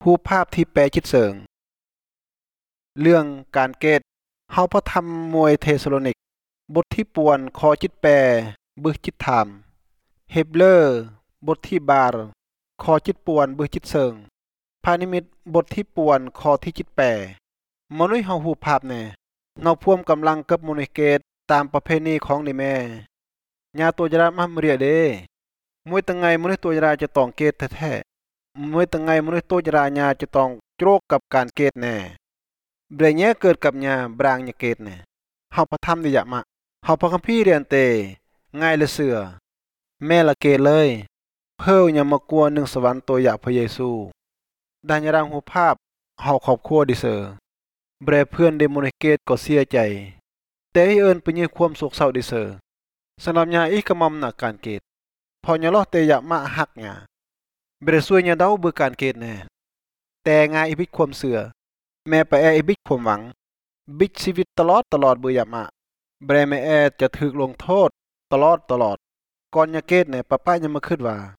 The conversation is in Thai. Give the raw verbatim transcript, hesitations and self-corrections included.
รูปภาพที่แปลจิตเสิงเรื่องการเกตเฮาพระธรรมมวยเทสโลนิกบทที่ปวนคอจิตแปรบึกจิตถามเฮบเลอร์บทที่บาร์คอจิตปวนบึกจิตเสิงพานิมิตบทที่ปวนคอที่จิตแปรมนุษย์เฮารูปภาพแน่เนาพวมกำลังกับมนุษย์เกตตามประเพณีของนี่แม่ญาตัวยรามาเรียเด้มวยตังไงมนุษย์ตัวยราจะต้องเกตแท้ๆมวยตังไงมนุษย์ตัวยราญาจะต้องโจรกกับการเกตแน่เบรเนี้ยเกิดกับญาบรางญาเกตแน่เฮาพระธรรมดิยะมะเฮาพระคัมภีร์เรียนเตง่ายละเสือแม่ละเกตเลยเพิ่อยามากลัวหนึ่งสวรรค์ตัวอยากพระเยซูดานยารางหูภาพเฮาครอบครัวดิเซอเบรเพื่อนเดโมนิเกตก็เสียใจแต่เอิ้นเป็นยังความโศกเศร้าดิเซอสำหรับญาอีกกะมอมนักการเกตพอญาลอเตยะมะฮักญาเบรสวยญาเดาเบือการเกตแน่แต่งาอีบิกความเสือแม่ไปแออีบิกความหวังบิกชีวิตตลอดตลอดเบือยะมะเบรแม่แอจะถูกลงโทษตลอดตลอดก่อนญาเกตเนี่ยป้าป้ายังมาคิดว่า